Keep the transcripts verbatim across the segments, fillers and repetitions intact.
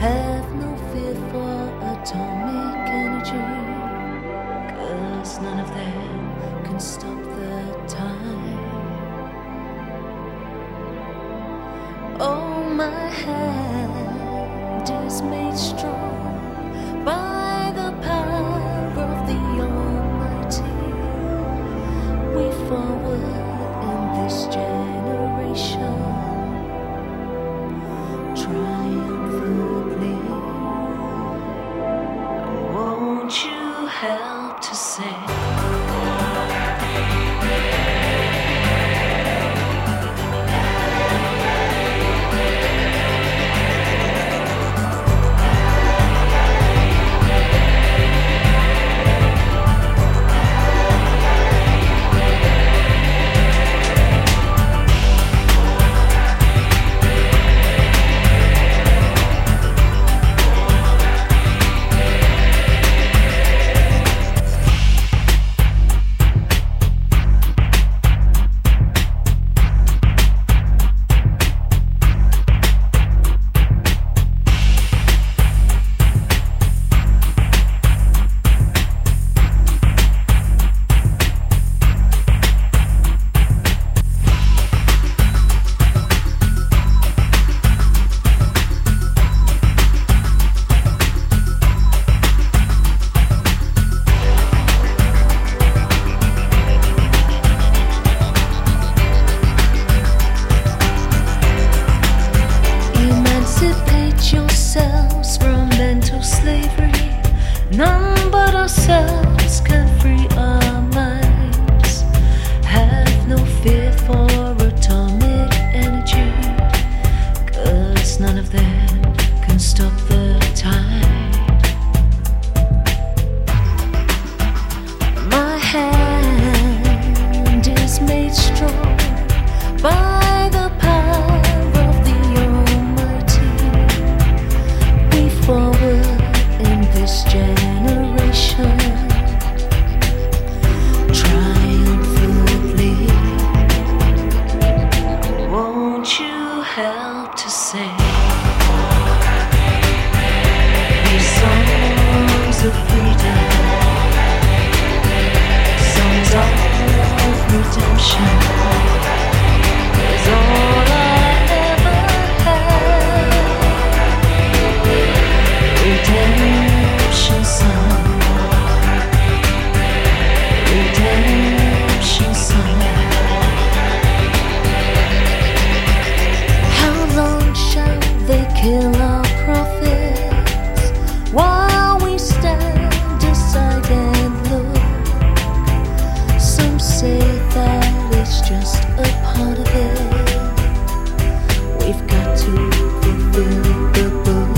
Have no fear for atomic energy, 'cause none of them can stop the time. Oh, my hand is made strong by the power of the Almighty. We forward in this generation, triumphantly. Won't you help to sing? None but ourselves can free our minds. Have no fear for atomic energy, 'cause none of them can stop the tide. My hand is made strong by the power of the Almighty. We forward in this generation, triumphantly. Won't you help to sing these songs of freedom, songs of redemption? Is all I ever had. Redemption song, redemption song. How long shall they kill our prophets while we stand aside and look? Some say that it's just a part of it. We've got to fulfill the book.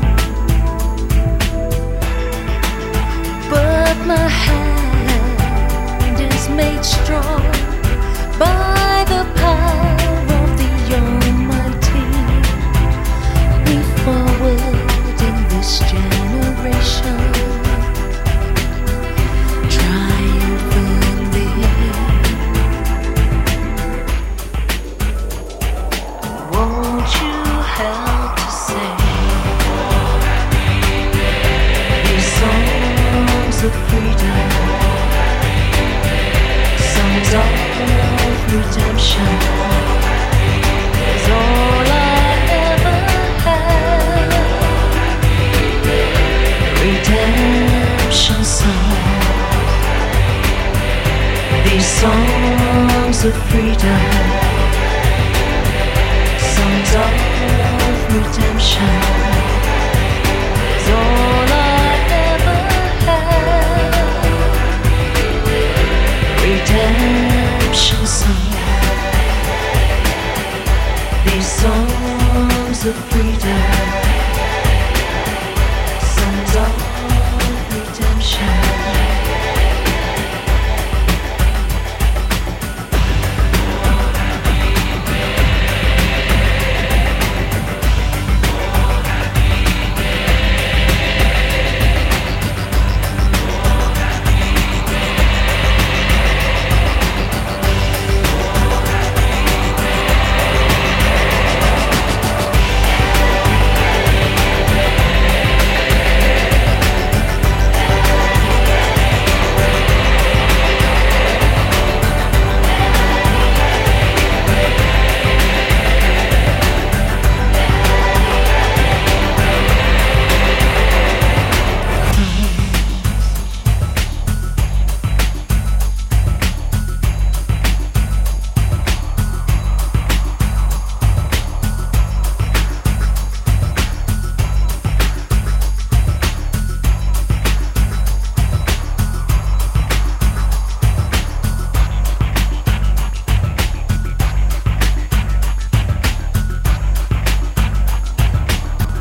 But my hand is made strong by the power of the Almighty. We forward in this generation, triumphantly. Won't you help to sing these songs of freedom, songs of redemption? Is all I ever had. Redemption song, these songs of freedom, songs of redemption. Is all I ever had. Redemption song, these songs of freedom,